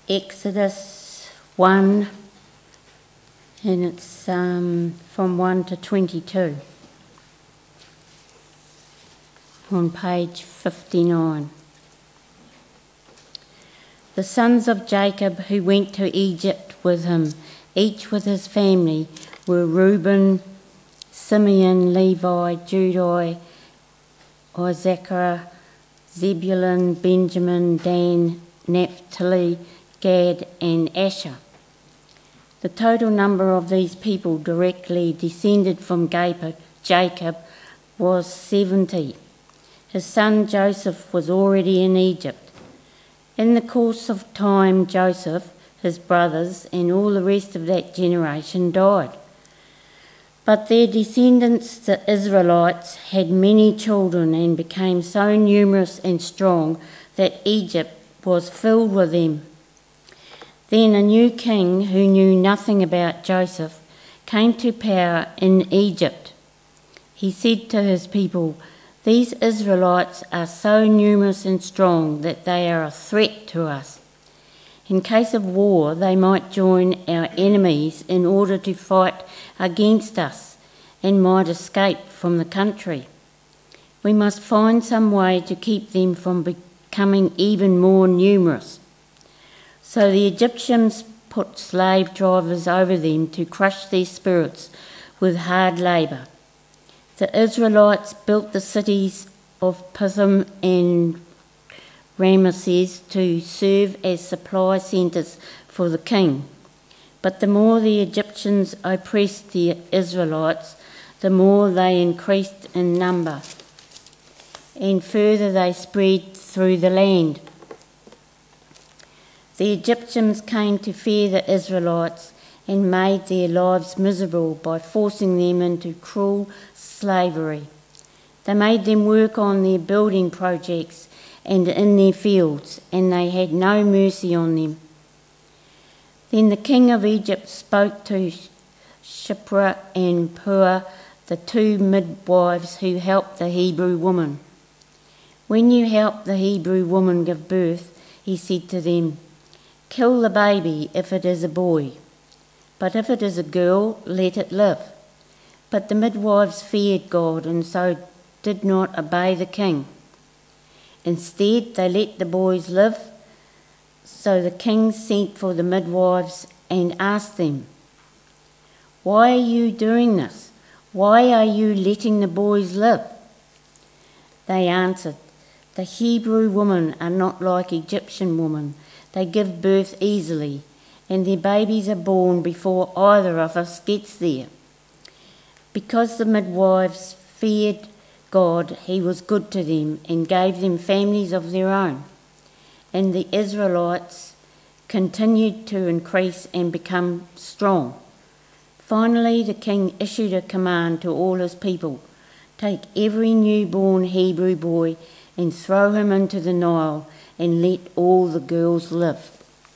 Exodus 1, and it's from 1 to 22 on page 59. The sons of Jacob who went to Egypt with him, each with his family, were Reuben, Simeon, Levi, Judah, Issachar, Zebulun, Benjamin, Dan, Naphtali, Gad and Asher. The total number of these people directly descended from Jacob was 70. His son Joseph was already in Egypt. In the course of time, Joseph, his brothers, and all the rest of that generation died. But their descendants, the Israelites, had many children and became so numerous and strong that Egypt was filled with them. Then a new king who knew nothing about Joseph came to power in Egypt. He said to his people, "These Israelites are so numerous and strong that they are a threat to us. In case of war, they might join our enemies in order to fight against us and might escape from the country. We must find some way to keep them from becoming even more numerous." So the Egyptians put slave drivers over them to crush their spirits with hard labour. The Israelites built the cities of Pithom and Ramesses to serve as supply centres for the king. But the more the Egyptians oppressed the Israelites, the more they increased in number, and further they spread through the land. The Egyptians came to fear the Israelites and made their lives miserable by forcing them into cruel slavery. They made them work on their building projects and in their fields, and they had no mercy on them. Then the king of Egypt spoke to Shiphrah and Puah, the two midwives who helped the Hebrew woman. "When you help the Hebrew woman give birth," he said to them, "kill the baby if it is a boy, but if it is a girl, let it live." But the midwives feared God and so did not obey the king. Instead, they let the boys live. So the king sent for the midwives and asked them, "Why are you doing this? Why are you letting the boys live?" They answered, "The Hebrew women are not like Egyptian women. They give birth easily, and their babies are born before either of us gets there." Because the midwives feared God, he was good to them and gave them families of their own. And the Israelites continued to increase and become strong. Finally, the king issued a command to all his people: "Take every newborn Hebrew boy and throw him into the Nile, and let all the girls live."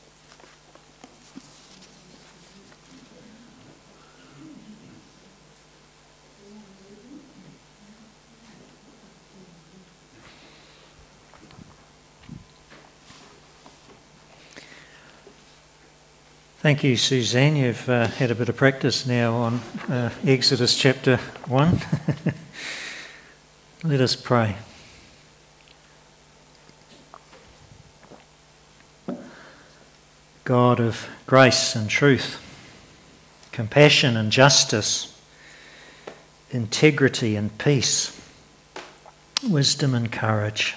Thank you, Suzanne. You've had a bit of practice now on Exodus chapter 1. Let us pray. God of grace and truth, compassion and justice, integrity and peace, wisdom and courage,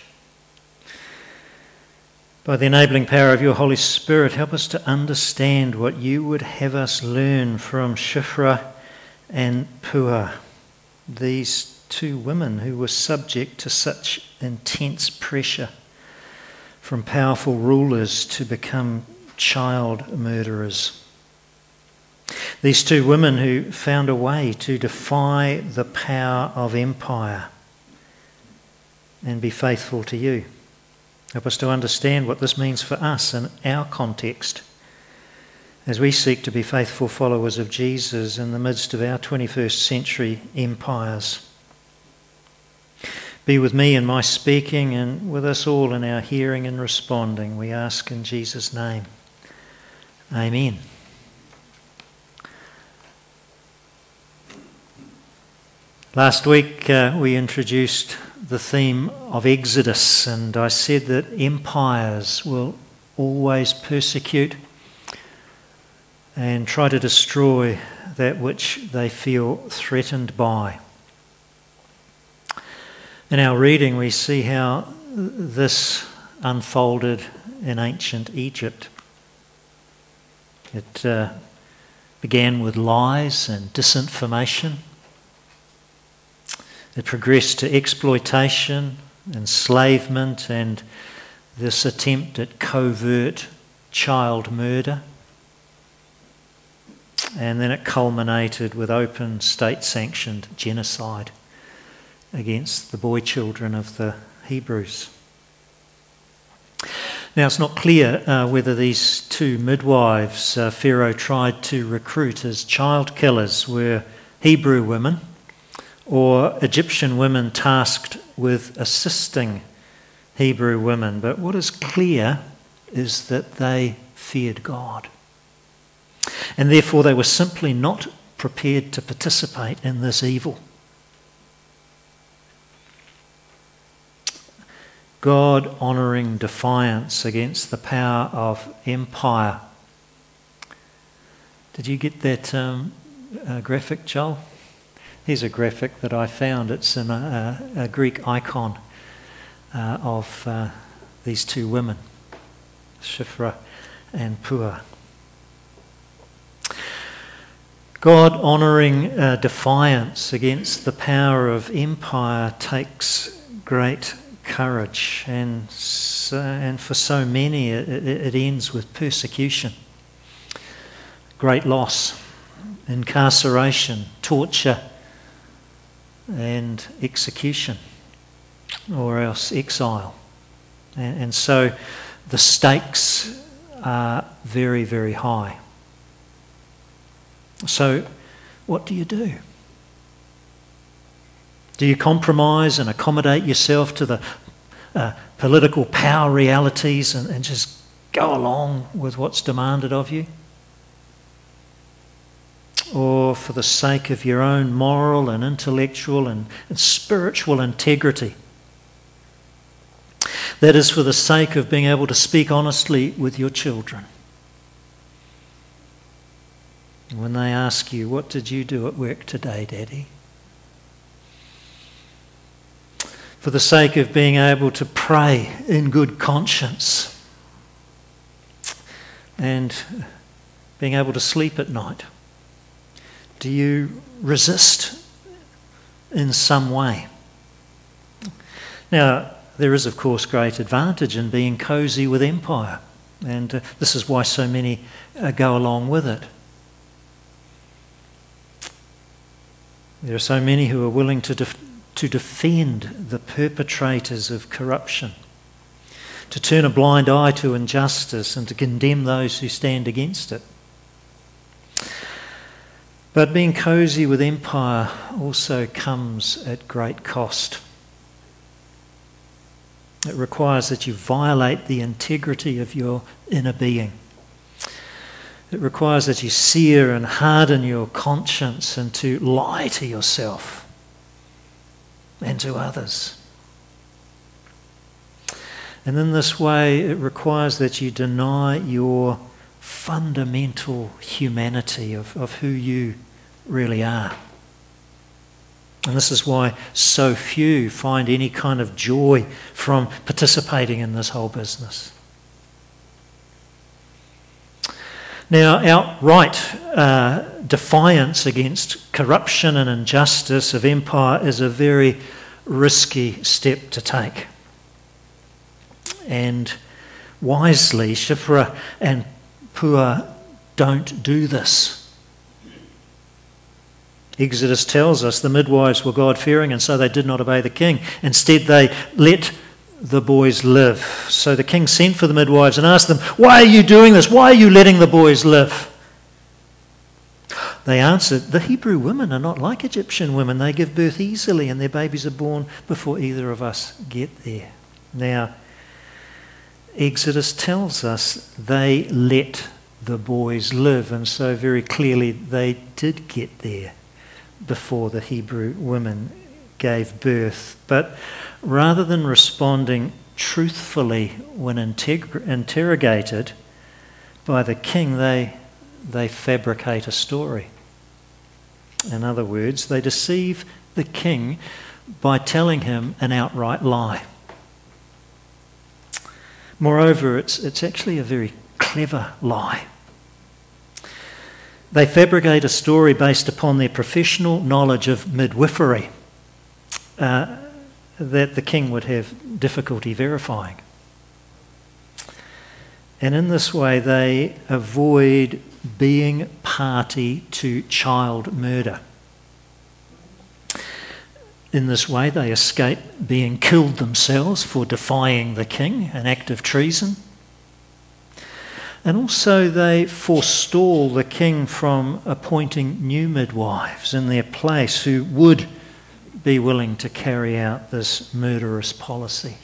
by the enabling power of your Holy Spirit, help us to understand what you would have us learn from Shiphrah and Puah, these two women who were subject to such intense pressure from powerful rulers to become child murderers. These two women who found a way to defy the power of empire and be faithful to you. Help us to understand what this means for us in our context as we seek to be faithful followers of Jesus in the midst of our 21st century empires. Be with me in my speaking and with us all in our hearing and responding, we ask in Jesus' name. Amen. Last week we introduced the theme of Exodus, and I said that empires will always persecute and try to destroy that which they feel threatened by. In our reading we see how this unfolded in ancient Egypt. It began with lies and disinformation. It progressed to exploitation, enslavement, and this attempt at covert child murder. And then it culminated with open state-sanctioned genocide against the boy children of the Hebrews. Now, it's not clear whether these two midwives Pharaoh tried to recruit as child killers were Hebrew women or Egyptian women tasked with assisting Hebrew women. But what is clear is that they feared God. And therefore they were simply not prepared to participate in this evil. God-honouring defiance against the power of empire. Did you get that graphic, Joel? Here's a graphic that I found. It's in a Greek icon of these two women, Shiphrah and Puah. God-honouring defiance against the power of empire takes great courage, and for so many it ends with persecution, great loss, incarceration, torture, and execution, or else exile. And so the stakes are very, very high. So what do you do? Do you compromise and accommodate yourself to the political power realities and just go along with what's demanded of you? Or for the sake of your own moral and intellectual and spiritual integrity, that is, for the sake of being able to speak honestly with your children, when they ask you, "What did you do at work today, Daddy?" For the sake of being able to pray in good conscience and being able to sleep at night. Do you resist in some way? Now, there is, of course, great advantage in being cosy with empire, and this is why so many go along with it. There are so many who are willing to defend the perpetrators of corruption, to turn a blind eye to injustice and to condemn those who stand against it. But being cosy with empire also comes at great cost. It requires that you violate the integrity of your inner being. It requires that you sear and harden your conscience and to lie to yourself and to others. And in this way, it requires that you deny your fundamental humanity of who you really are. And this is why so few find any kind of joy from participating in this whole business. Now, outright defiance against corruption and injustice of empire is a very risky step to take. And wisely, Shiphrah and Puah don't do this. Exodus tells us the midwives were God-fearing, and so they did not obey the king. Instead, they let the boys live. So the king sent for the midwives and asked them, "Why are you doing this? Why are you letting the boys live?" They answered, "The Hebrew women are not like Egyptian women. They give birth easily and their babies are born before either of us get there." Now, Exodus tells us they let the boys live. And so very clearly they did get there before the Hebrew women gave birth. But rather than responding truthfully when interrogated by the king, they fabricate a story. In other words, they deceive the king by telling him an outright lie. Moreover, it's actually a very clever lie. They fabricate a story based upon their professional knowledge of midwifery that the king would have difficulty verifying. And in this way, they avoid being party to child murder. In this way, they escape being killed themselves for defying the king, an act of treason. And also they forestall the king from appointing new midwives in their place who would be willing to carry out this murderous policy.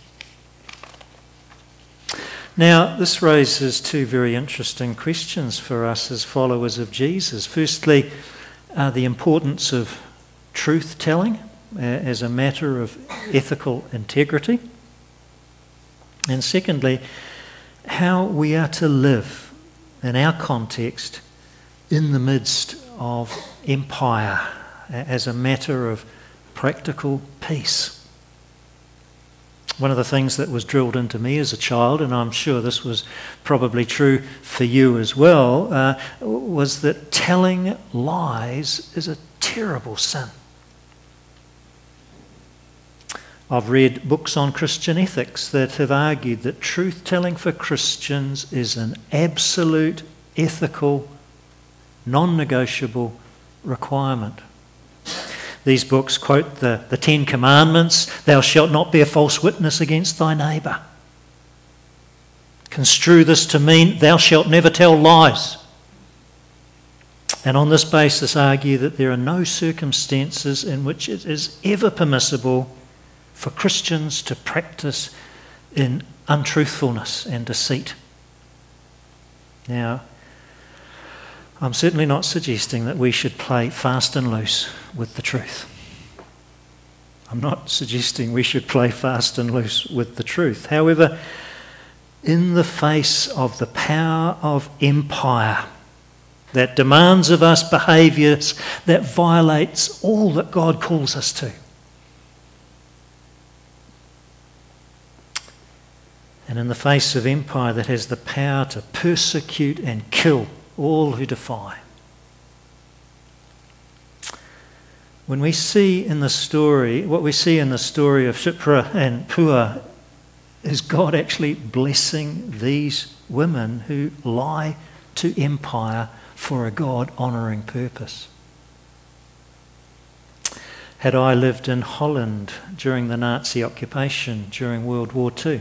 Now, this raises two very interesting questions for us as followers of Jesus. Firstly, the importance of truth-telling as a matter of ethical integrity. And secondly, how we are to live in our context in the midst of empire as a matter of practical peace. One of the things that was drilled into me as a child, and I'm sure this was probably true for you as well, was that telling lies is a terrible sin. I've read books on Christian ethics that have argued that truth-telling for Christians is an absolute ethical, non-negotiable requirement. These books quote the Ten Commandments: "Thou shalt not bear false witness against thy neighbour." Construe this to mean, "Thou shalt never tell lies." And on this basis argue that there are no circumstances in which it is ever permissible for Christians to practice in untruthfulness and deceit. Now, I'm certainly not suggesting that we should play fast and loose with the truth. I'm not suggesting we should play fast and loose with the truth. However, in the face of the power of empire that demands of us behaviours that violates all that God calls us to, and in the face of empire that has the power to persecute and kill all who defy. When we see in the story, what we see in the story of Shiphrah and Puah is God actually blessing these women who lie to empire for a God-honouring purpose. Had I lived in Holland during the Nazi occupation during World War II,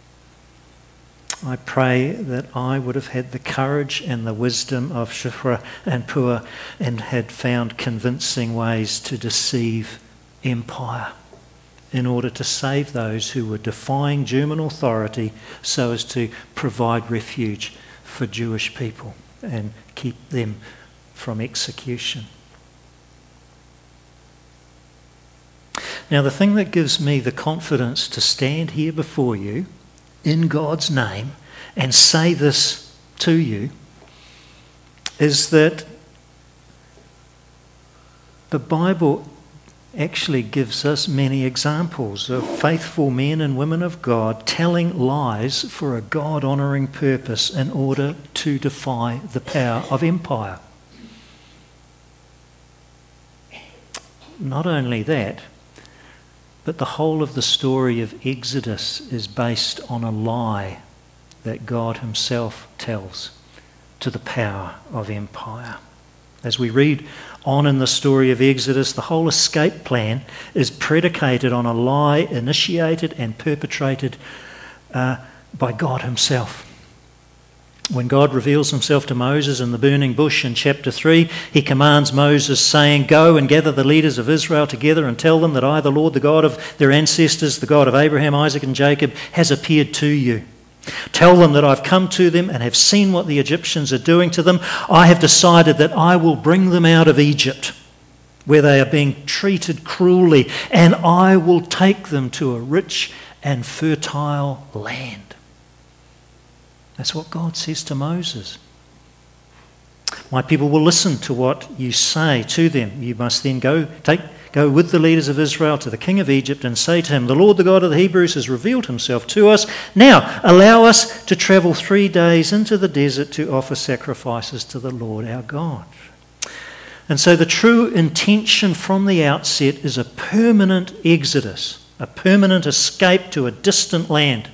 I pray that I would have had the courage and the wisdom of Shiphrah and Puah and had found convincing ways to deceive empire in order to save those who were defying German authority so as to provide refuge for Jewish people and keep them from execution. Now, the thing that gives me the confidence to stand here before you in God's name and say this to you is that the Bible actually gives us many examples of faithful men and women of God telling lies for a God-honouring purpose in order to defy the power of empire. Not only that, but the whole of the story of Exodus is based on a lie that God himself tells to the power of empire. As we read on in the story of Exodus, the whole escape plan is predicated on a lie initiated and perpetrated by God himself. When God reveals himself to Moses in the burning bush in chapter 3, he commands Moses, saying, "Go and gather the leaders of Israel together and tell them that I, the Lord, the God of their ancestors, the God of Abraham, Isaac and Jacob, has appeared to you. Tell them that I've come to them and have seen what the Egyptians are doing to them. I have decided that I will bring them out of Egypt, where they are being treated cruelly, and I will take them to a rich and fertile land. That's what God says to Moses. My people will listen to what you say to them. You must then go with the leaders of Israel to the king of Egypt and say to him, the Lord, the God of the Hebrews, has revealed himself to us. Now, allow us to travel 3 days into the desert to offer sacrifices to the Lord our God. And so the true intention from the outset is a permanent exodus, a permanent escape to a distant land.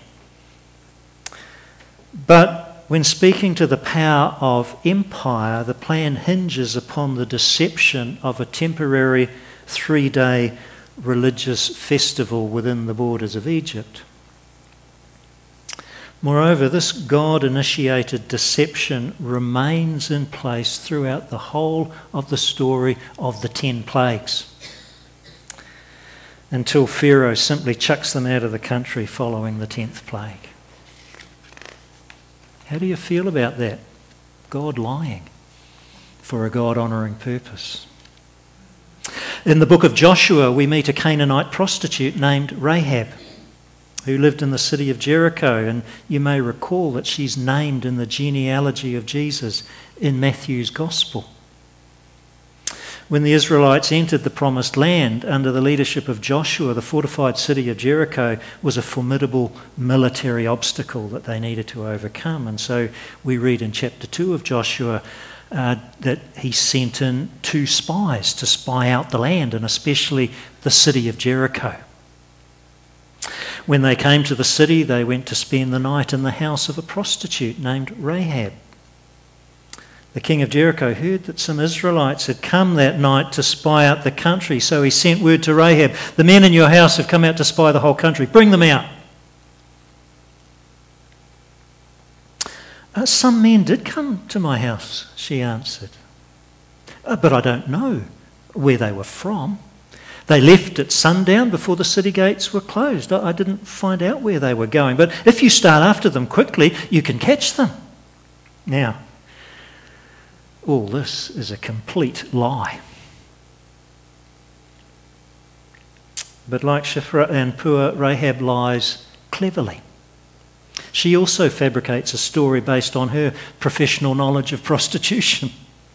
But when speaking to the power of empire, the plan hinges upon the deception of a temporary 3-day religious festival within the borders of Egypt. Moreover, this God-initiated deception remains in place throughout the whole of the story of the 10 plagues, until Pharaoh simply chucks them out of the country following the 10th plague. How do you feel about that? God lying for a God-honouring purpose. In the book of Joshua, we meet a Canaanite prostitute named Rahab, who lived in the city of Jericho, and you may recall that she's named in the genealogy of Jesus in Matthew's Gospel. When the Israelites entered the promised land under the leadership of Joshua, the fortified city of Jericho was a formidable military obstacle that they needed to overcome. And so we read in chapter 2 of Joshua that he sent in 2 spies to spy out the land, and especially the city of Jericho. When they came to the city, they went to spend the night in the house of a prostitute named Rahab. The king of Jericho heard that some Israelites had come that night to spy out the country, so he sent word to Rahab, the men in your house have come out to spy the whole country, bring them out. Some men did come to my house, she answered, but I don't know where they were from. They left at sundown before the city gates were closed. I didn't find out where they were going, but if you start after them quickly, you can catch them. Now, all this is a complete lie. But like Shiphrah and Puah, Rahab lies cleverly. She also fabricates a story based on her professional knowledge of prostitution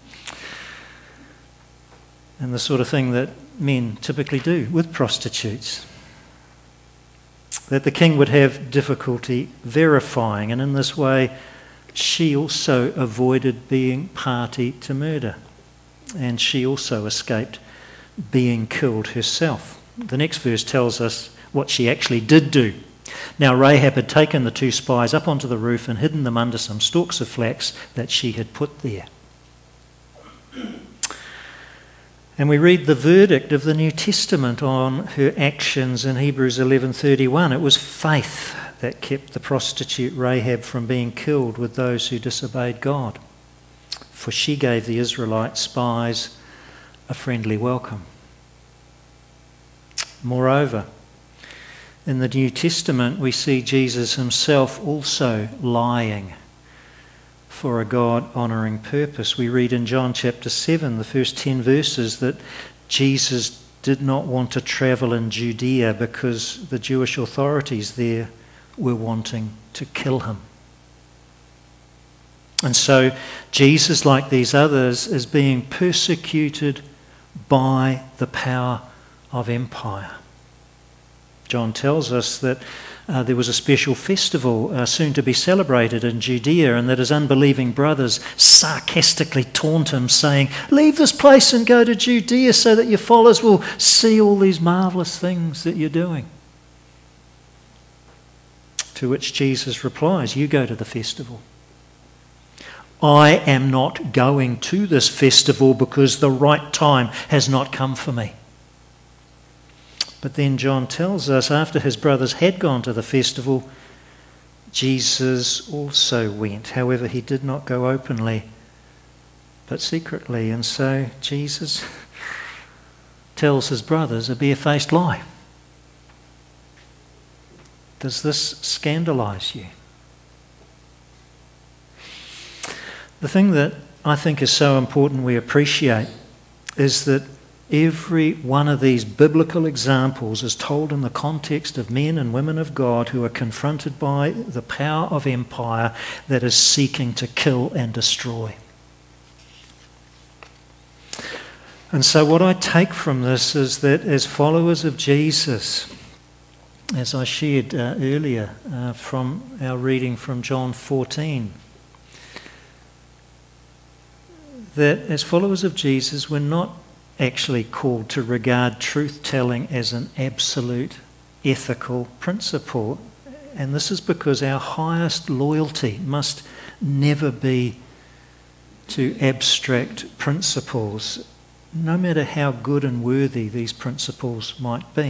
and the sort of thing that men typically do with prostitutes, that the king would have difficulty verifying, and in this way she also avoided being party to murder, and she also escaped being killed herself. The next verse tells us what she actually did do. Now Rahab had taken the 2 spies up onto the roof and hidden them under some stalks of flax that she had put there. And we read the verdict of the New Testament on her actions in Hebrews 11:31. It was faith that kept the prostitute Rahab from being killed with those who disobeyed God, for she gave the Israelite spies a friendly welcome. Moreover, in the New Testament, we see Jesus himself also lying for a God-honouring purpose. We read in John chapter 7, the first 10 verses, that Jesus did not want to travel in Judea because the Jewish authorities there were wanting to kill him. And so Jesus, like these others, is being persecuted by the power of empire. John tells us that there was a special festival soon to be celebrated in Judea, and that his unbelieving brothers sarcastically taunt him, saying, "Leave this place and go to Judea so that your followers will see all these marvellous things that you're doing." To which Jesus replies, "You go to the festival. I am not going to this festival because the right time has not come for me." But then John tells us after his brothers had gone to the festival, Jesus also went. However, he did not go openly, but secretly. And so Jesus tells his brothers a bare-faced lie. Does this scandalise you? The thing that I think is so important we appreciate is that every one of these biblical examples is told in the context of men and women of God who are confronted by the power of empire that is seeking to kill and destroy. And so what I take from this is that as followers of Jesus, as I shared earlier from our reading from John 14, that as followers of Jesus, we're not actually called to regard truth-telling as an absolute ethical principle. And this is because our highest loyalty must never be to abstract principles, no matter how good and worthy these principles might be.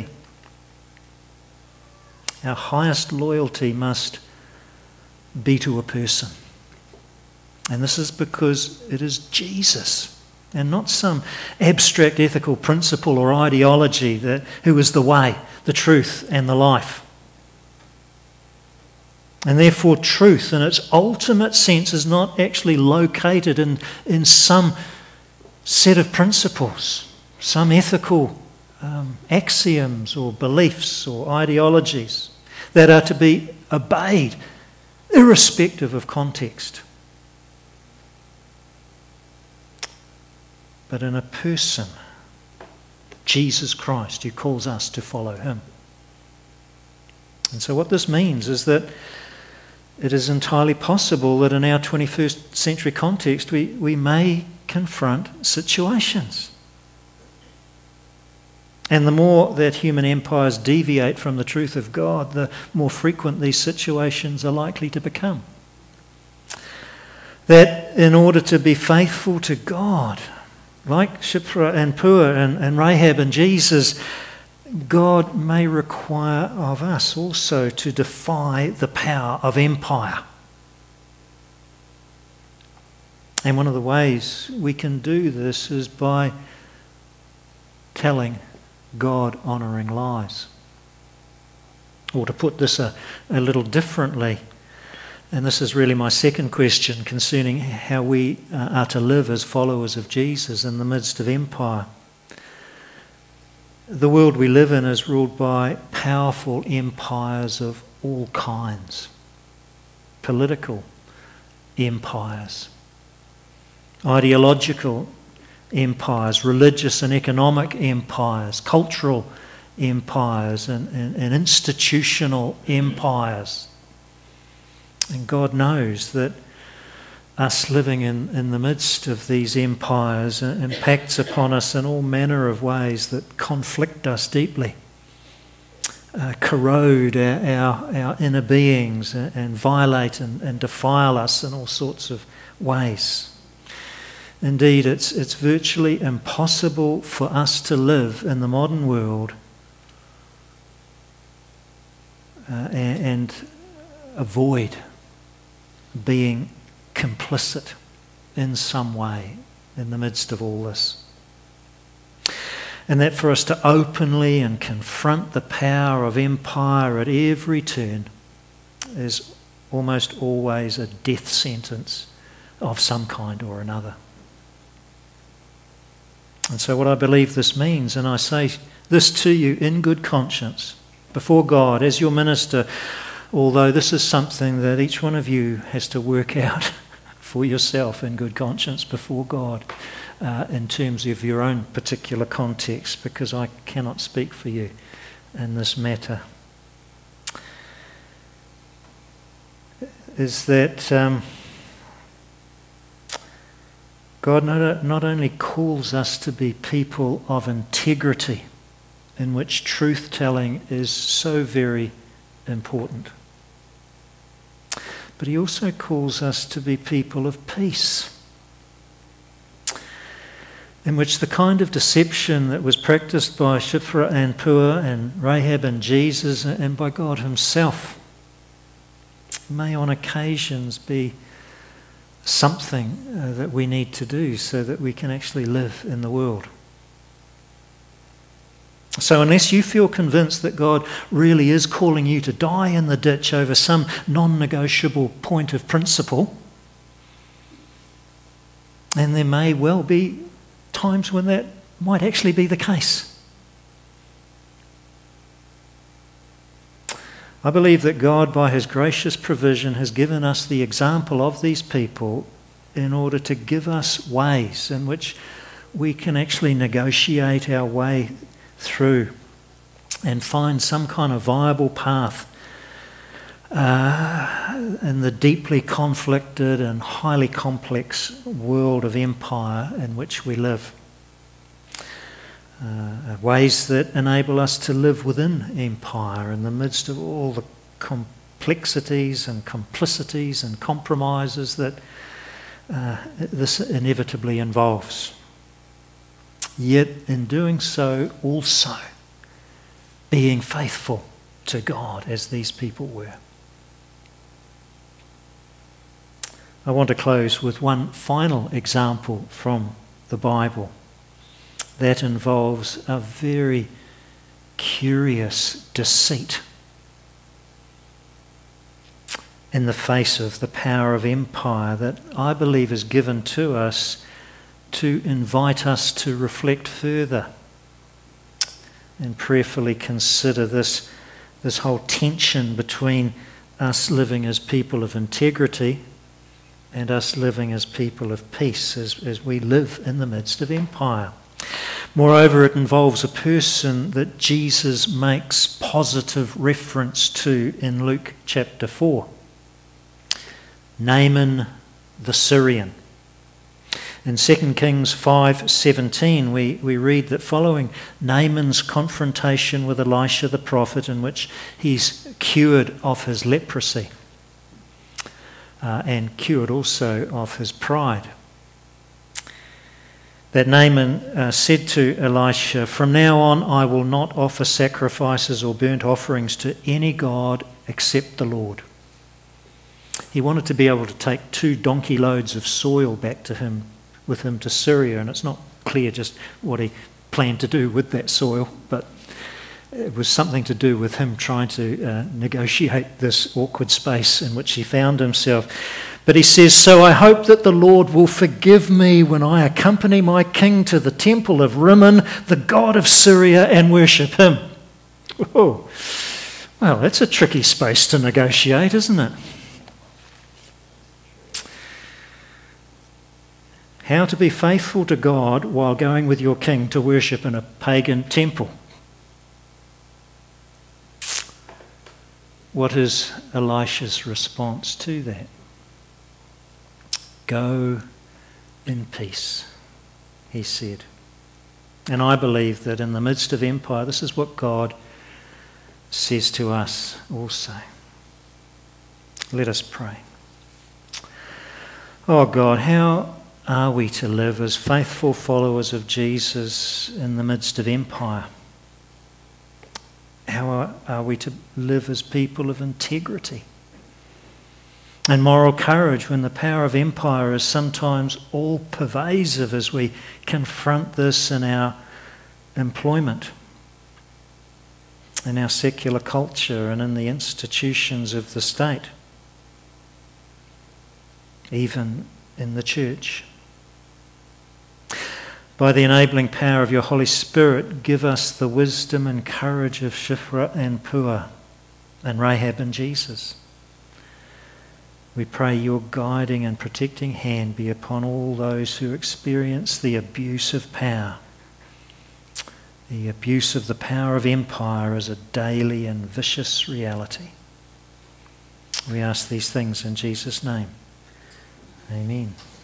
Our highest loyalty must be to a person. And this is because it is Jesus and not some abstract ethical principle or ideology who is the way, the truth and the life. And therefore truth in its ultimate sense is not actually located in some set of principles, some ethical axioms or beliefs or ideologies that are to be obeyed irrespective of context. But in a person, Jesus Christ, who calls us to follow him. And so what this means is that it is entirely possible that in our 21st century context we may confront situations. And the more that human empires deviate from the truth of God, the more frequent these situations are likely to become. That in order to be faithful to God, like Shiphrah and Puah and Rahab and Jesus, God may require of us also to defy the power of empire. And one of the ways we can do this is by telling God-honouring lies. Or to put this a little differently, and this is really my second question concerning how we are to live as followers of Jesus in the midst of empire. The world we live in is ruled by powerful empires of all kinds. Political empires, ideological empires, religious and economic empires, cultural empires and institutional empires. And God knows that us living in the midst of these empires impacts upon us in all manner of ways that conflict us deeply, corrode our inner beings and violate and defile us in all sorts of ways. Indeed, it's virtually impossible for us to live in the modern world and avoid being complicit in some way in the midst of all this. And that for us to openly and confront the power of empire at every turn is almost always a death sentence of some kind or another. And so what I believe this means, and I say this to you in good conscience, before God, as your minister, although this is something that each one of you has to work out for yourself in good conscience before God in terms of your own particular context, because I cannot speak for you in this matter, is that God not only calls us to be people of integrity, in which truth-telling is so very important, but he also calls us to be people of peace, in which the kind of deception that was practiced by Shiphrah and Puah and Rahab and Jesus and by God himself may on occasions be something that we need to do so that we can actually live in the world. So unless you feel convinced that God really is calling you to die in the ditch over some non-negotiable point of principle, And there may well be times when that might actually be the case. I believe that God, by his gracious provision, has given us the example of these people in order to give us ways in which we can actually negotiate our way through and find some kind of viable path in the deeply conflicted and highly complex world of empire in which we live. Ways that enable us to live within empire in the midst of all the complexities and complicities and compromises that this inevitably involves. Yet in doing so also being faithful to God as these people were. I want to close with one final example from the Bible that involves a very curious deceit in the face of the power of empire that I believe is given to us to invite us to reflect further and prayerfully consider this whole tension between us living as people of integrity and us living as people of peace as we live in the midst of empire. Moreover, it involves a person that Jesus makes positive reference to in Luke chapter 4. Naaman the Syrian. In 2 Kings 5:17 we read that following Naaman's confrontation with Elisha the prophet, in which he's cured of his leprosy and cured also of his pride, that Naaman said to Elisha, "From now on I will not offer sacrifices or burnt offerings to any god except the Lord." He wanted to be able to take 2 donkey loads of soil back with him to Syria, and it's not clear just what he planned to do with that soil, but it was something to do with him trying to negotiate this awkward space in which he found himself. But he says, "So I hope that the Lord will forgive me when I accompany my king to the temple of Rimmon, the god of Syria, and worship him." Oh, well, that's a tricky space to negotiate, isn't it? How to be faithful to God while going with your king to worship in a pagan temple. What is Elisha's response to that? "Go in peace," he said. And I believe that in the midst of empire, this is what God says to us also. Let us pray. Oh God, how are we to live as faithful followers of Jesus in the midst of empire? How are we to live as people of integrity and moral courage when the power of empire is sometimes all pervasive as we confront this in our employment, in our secular culture, and in the institutions of the state, even in the church? By the enabling power of your Holy Spirit, give us the wisdom and courage of Shiphrah and Puah and Rahab and Jesus. We pray your guiding and protecting hand be upon all those who experience the abuse of power, the abuse of the power of empire as a daily and vicious reality. We ask these things in Jesus' name. Amen.